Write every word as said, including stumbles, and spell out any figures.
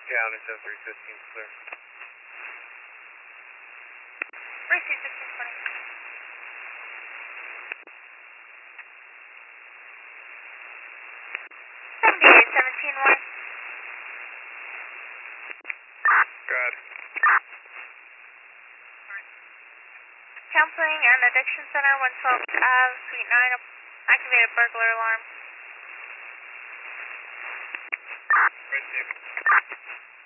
Yeah, under seven three fifteen, clear. Receive sixteen twenty. seventy-eight seventeen one. Good. Counseling and Addiction Center, one twelve Ave, Suite nine, activated burglar alarm. Receive.